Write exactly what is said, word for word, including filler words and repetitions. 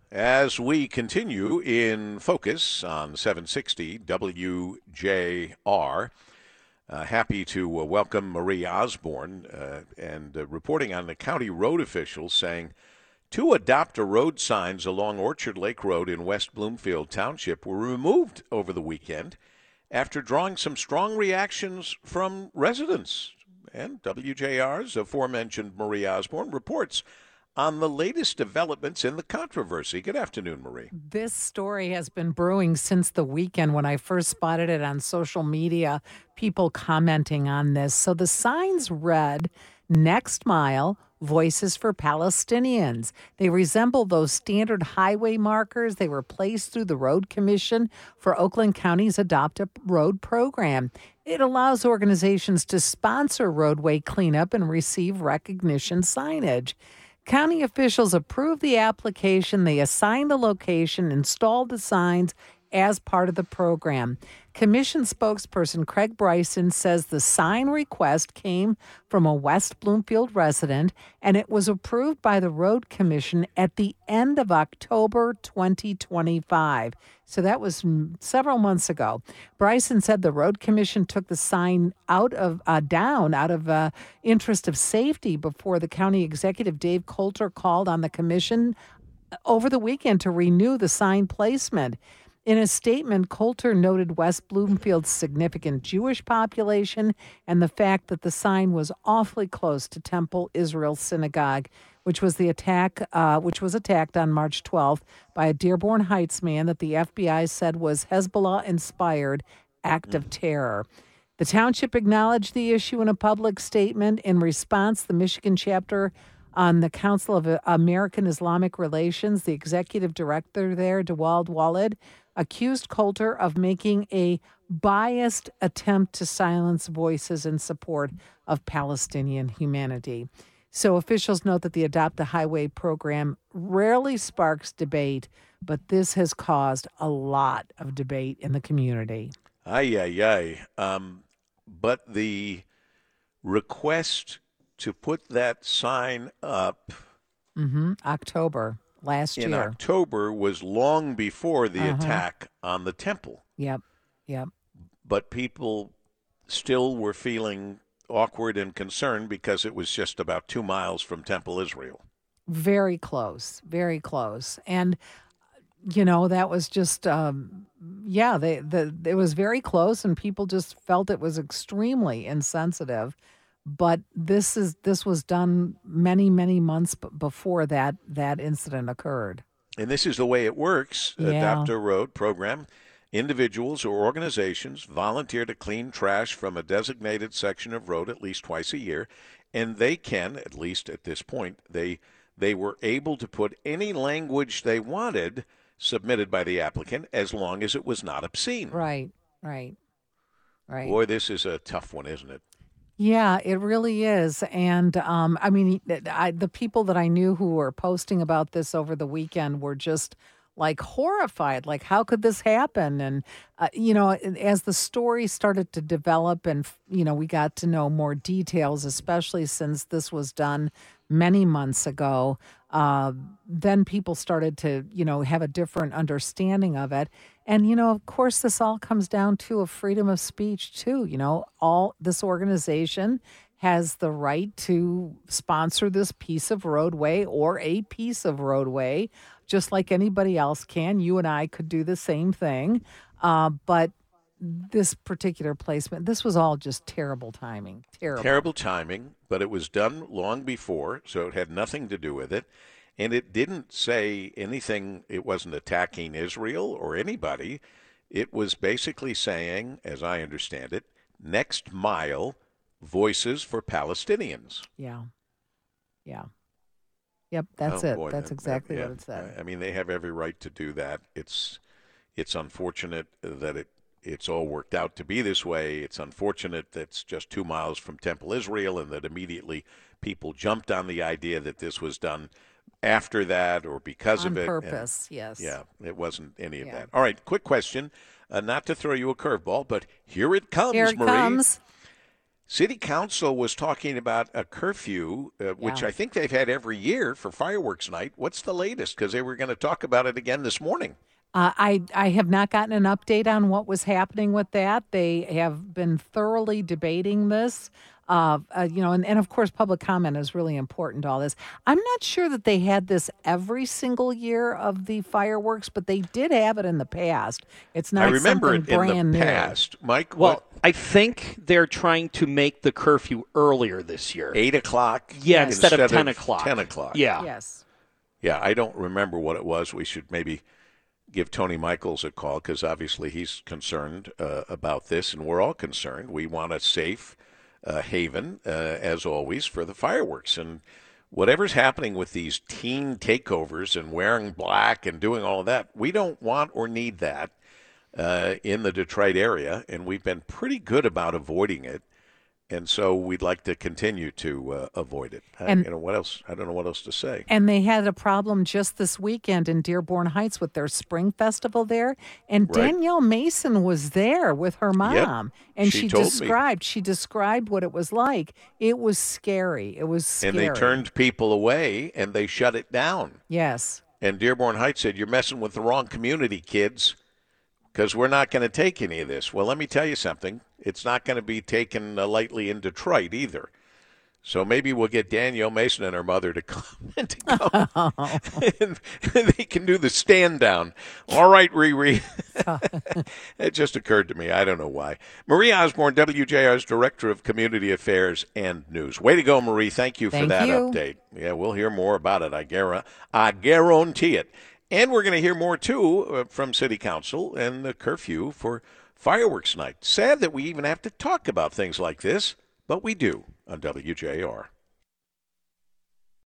As we continue in focus on seven sixty W J R, uh, happy to uh, welcome Marie Osborne uh, and uh, reporting on the county road officials saying two adopt a road signs along Orchard Lake Road in West Bloomfield Township were removed over the weekend after drawing some strong reactions from residents. And W J R's aforementioned Marie Osborne reports on the latest developments in the controversy. Good afternoon, Marie. This story has been brewing since the weekend when I first spotted it on social media, people commenting on this. So the signs read, "Next mile, voices for Palestinians." They resemble those standard highway markers. They were placed through the Road Commission for Oakland County's Adopt a Road program. It allows organizations to sponsor roadway cleanup and receive recognition signage. County officials approved the application. They assigned the location, installed the signs as part of the program. Commission spokesperson Craig Bryson says the sign request came from a West Bloomfield resident, and it was approved by the Road Commission at the end of October twenty twenty-five. So that was several months ago. Bryson said the Road Commission took the sign out of uh, down out of uh, interest of safety before the county executive Dave Coulter called on the commission over the weekend to renew the sign placement. In a statement, Coulter noted West Bloomfield's significant Jewish population and the fact that the sign was awfully close to Temple Israel Synagogue, which was the attack, uh, which was attacked on March twelfth by a Dearborn Heights man that the F B I said was Hezbollah-inspired act of terror. The township acknowledged the issue in a public statement. In response, the Michigan chapter on the Council of American Islamic Relations, the executive director there, Dewald Walid, accused Coulter of making a biased attempt to silence voices in support of Palestinian humanity. So officials note that the Adopt a Highway program rarely sparks debate, but this has caused a lot of debate in the community. Ay, ay, ay. Um, but the request to put that sign up Mm-hmm. October last in year. October was long before the Uh-huh. attack on the temple. Yep, yep. But people still were feeling awkward and concerned because it was just about two miles from Temple Israel. Very close, very close. And, you know, that was just, um, yeah, they, the, it was very close and people just felt it was extremely insensitive. But this is this was done many, many months b- before that that incident occurred. And this is the way it works. Yeah. Adopt a Road program. Individuals or organizations volunteer to clean trash from a designated section of road at least twice a year, and they can, at least at this point, they they were able to put any language they wanted submitted by the applicant as long as it was not obscene. Right, right, right. Boy, this is a tough one, isn't it? Yeah, it really is. And um, I mean, I, the people that I knew who were posting about this over the weekend were just like horrified. Like, how could this happen? And, uh, you know, as the story started to develop and, you know, we got to know more details, especially since this was done many months ago, uh, then people started to, you know, have a different understanding of it. And, you know, of course, this all comes down to a freedom of speech, too. You know, all this organization has the right to sponsor this piece of roadway or a piece of roadway, just like anybody else can. You and I could do the same thing. Uh, but this particular placement, this was all just terrible timing. Terrible. Terrible timing, but it was done long before, so it had nothing to do with it. And it didn't say anything, it wasn't attacking Israel or anybody. It was basically saying, as I understand it, next mile, voices for Palestinians. Yeah. Yeah. Yep, that's Oh, it. boy, That's that- exactly yeah. what it said. I mean, they have every right to do that. It's it's unfortunate that it it's all worked out to be this way. It's unfortunate that it's just two miles from Temple Israel and that immediately people jumped on the idea that this was done after that or because On of it. purpose, And, yes. Yeah, it wasn't any of Yeah. that. All right, quick question. Uh, not to throw you a curveball, but here it comes, Here it Marie. comes. City Council was talking about a curfew, uh, which Yeah. I think they've had every year for fireworks night. What's the latest? Because they were going to talk about it again this morning. Uh, I I have not gotten an update on what was happening with that. They have been thoroughly debating this. Uh, uh, you know, and, and of course, public comment is really important to all this. I'm not sure that they had this every single year of the fireworks, but they did have it in the past. It's not I remember something it in brand the new. past. Mike, Well, what, I think they're trying to make the curfew earlier this year. eight o'clock? Yeah, instead of ten o'clock. ten o'clock. Yeah. Yes. Yeah, I don't remember what it was. We should maybe give Tony Michaels a call because obviously he's concerned uh, about this, and we're all concerned. We want a safe uh, haven, uh, as always, for the fireworks. And whatever's happening with these teen takeovers and wearing black and doing all of that, we don't want or need that uh, in the Detroit area, and we've been pretty good about avoiding it. And so we'd like to continue to uh, avoid it. I, And- you know what else? I don't know what else to say. And they had a problem just this weekend in Dearborn Heights with their spring festival there. And Right. Danielle Mason was there with her mom. And she she, told me. described she described what it was like. It was scary. It was scary. And they turned people away and they shut it down. Yes. And Dearborn Heights said, "You're messing with the wrong community, kids, because we're not going to take any of this." Well, let me tell you something. It's not going to be taken uh, lightly in Detroit either. So maybe we'll get Danielle Mason and her mother to come, to come and they can do the stand down. All right, Riri. It just occurred to me. I don't know why. Marie Osborne, W J R's Director of Community Affairs and News. Way to go, Marie. Thank you for Thank that you. update. Yeah, we'll hear more about it. I, guar- I guarantee it. And we're going to hear more, too, uh, from City Council and the curfew for fireworks night. Sad that we even have to talk about things like this, but we do on W J R.